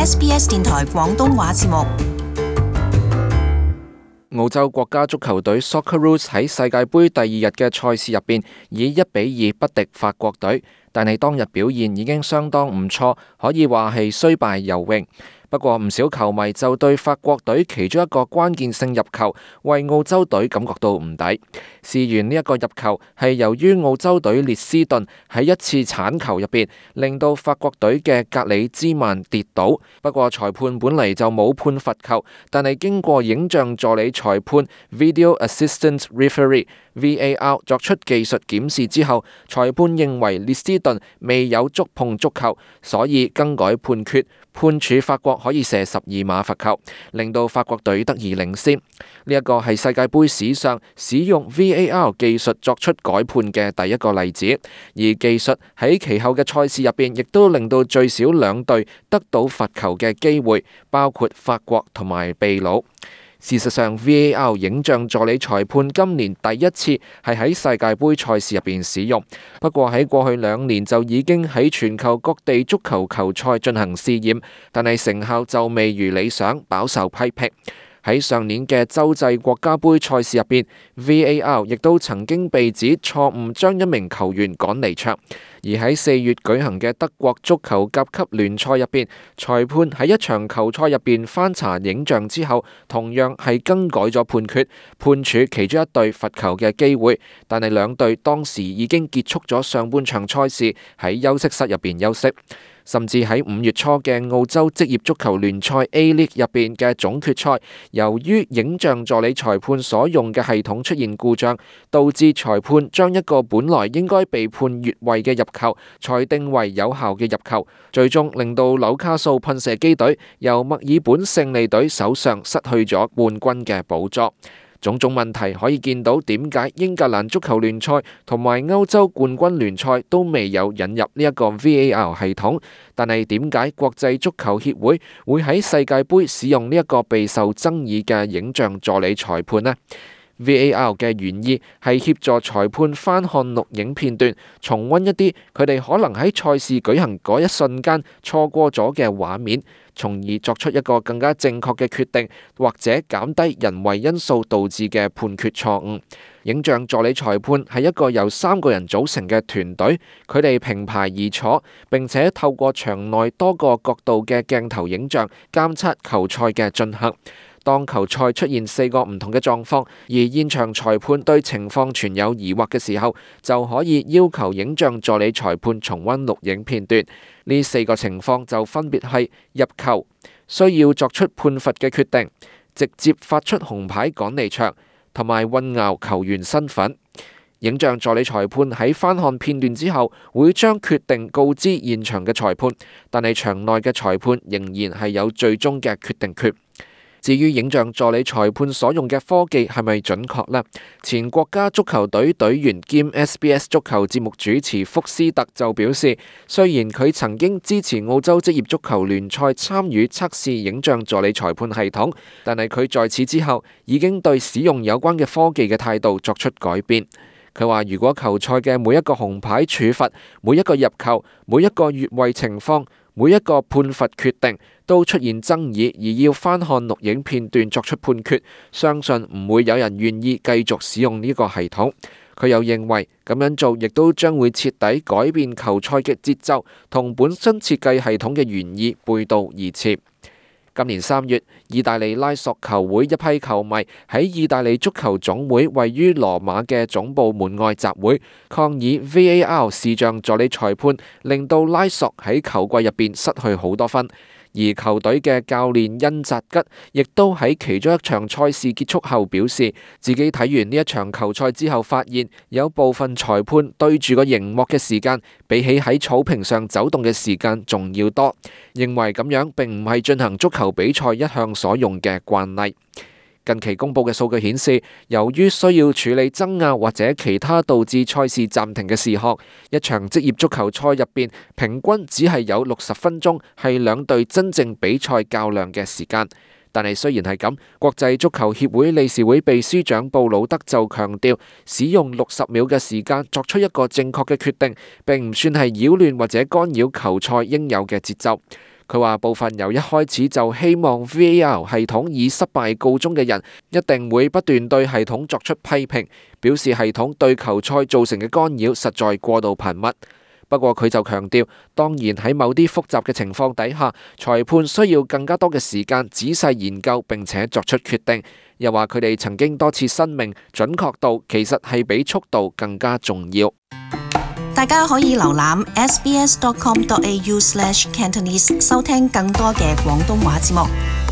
SBS 電台廣東話節目。 澳洲國家足球隊 Socceroos 喺世界盃第二日嘅賽事入邊，以1-2不敵法國隊，但係當日表現已經相當唔錯，可以話係雖敗猶榮。不過唔少球迷就對法國隊其中一個關鍵性入球為澳洲隊感覺到唔抵。事緣呢一個入球係由於澳洲隊列斯頓喺一次鏟球入邊令到法國隊嘅格里茲曼跌倒。不過裁判本嚟就冇判罰球，但係經過影像助理裁判 Video Assistant Referee VAR 作出技術檢視之後，裁判認為列斯頓未有觸碰足球，所以更改判決，判處法國可以射12碼罰球，令到法國隊得以領先。呢一個係世界盃史上使用 VAR 技術作出改判嘅第一個例子，而技術喺其後嘅賽事入邊，亦都令到最少2隊得到罰球嘅機會，包括法國同埋秘魯。事實上 VAR 影像助理裁判今年第一次係喺世界盃賽事入邊使用，不過喺過去2年就已經喺全球各地足球球賽進行試驗，但係成效就未如理想，飽受批評。喺上年嘅洲際國家盃賽事入邊 VAR 亦都曾經被指錯誤將一名球員趕離場。而喺4月舉行嘅德國足球甲級聯賽入邊，裁判喺一場球賽入邊翻查影像之後，同樣係更改咗判決，判處其中一隊罰球嘅機會，但係2隊當時已經結束咗上半場賽事，喺休息室入邊休息。甚至喺5月初嘅澳洲職業足球聯賽 A-League 入邊嘅總決賽，由於影像助理裁判所用嘅系統出現故障，導致裁判將一個本來應該被判越位嘅入球裁定為有效嘅入球，最終令到紐卡素噴射機隊由墨爾本勝利隊手上失去咗冠軍嘅寶座。種種問題可以見到點解英格蘭足球聯賽同埋歐洲冠軍聯賽都未有引入呢一個 VAR 系統，但係點解國際足球協會會喺世界盃使用呢一個備受爭議嘅影像助理裁判呢？VAR 嘅原意係協助裁判翻看錄影片段，重溫一啲佢哋可能喺賽事舉行嗰一瞬間錯過咗嘅畫面，從而作出一個更加正確嘅決定，或者減低人為因素導致嘅判決錯誤。影像助理裁判係一個由3個人組成嘅團隊，佢哋並排而坐，並且透過場內多個角度嘅鏡頭影像監測球賽嘅進行。當球賽出現4個唔同嘅狀況，而現場裁判對情況存有疑惑嘅時候，就可以要求影像助理裁判重溫錄影片段。呢4個情況就分別係入球、需要作出判罰嘅決定、直接發出紅牌趕離場，同埋混淆球員身份。影像助理裁判喺翻看片段之後，會將決定告知現場嘅裁判，但係場內嘅裁判仍然係有最終嘅決定權。至於影像助理裁判所用嘅科技係咪準確呢？前國家足球隊隊員兼 SBS 足球節目主持福斯特就表示，雖然佢曾經支持澳洲職業足球聯賽參與測試影像助理裁判系統，但係佢在此之後已經對使用有關嘅科技嘅態度作出改變。佢話如果球賽嘅每一個紅牌處罰、每一個入球、每一個越位情況、每一個判罰決定都出現爭議，而要翻看錄影片段作出判決，相信唔會有人願意繼續使用呢個系統。佢又認為咁樣做亦都將會徹底改變球賽嘅節奏，同本身設計系統嘅原意背道而馳。今年3月，意大利拉索球會一批球迷喺意大利足球總會位於羅馬嘅總部門外集會，抗議 VAR 視像助理裁判令到拉索喺球季入邊失去好多分。而球隊嘅教練恩扎吉亦都喺其中一場賽事結束後表示，自己睇完呢一場球賽之後，發現有部分裁判對住個熒幕嘅時間，比起喺草坪上走動嘅時間仲要多，認為咁樣並唔係進行足球比賽一向所用嘅慣例。近期公布嘅數據顯示，由於需要處理爭拗或者其他導致賽事暫停嘅事項，一場職業足球賽入邊平均只係有60分鐘係2隊真正比賽較量嘅時間。但係雖然係咁，國際足球協會理事會秘書長布魯德就強調，使用60秒嘅時間作出一個正確嘅決定，並唔算係擾亂或者干擾球賽應有嘅節奏。 佢話部分由一開始就希望 VAR 系統以失敗告終嘅人，一定會不斷對系統作出批評，表示系統對球賽造成嘅干擾實在過度頻密。不過佢就強調，當然喺某啲複雜嘅情況底下，裁判需要更加多嘅時間仔細研究並且作出決定。又話佢哋曾經多次申明，準確度其實係比速度更加重要。 大家可以瀏覽 sbs.com.au/cantonese 收聽更多嘅廣東話節目。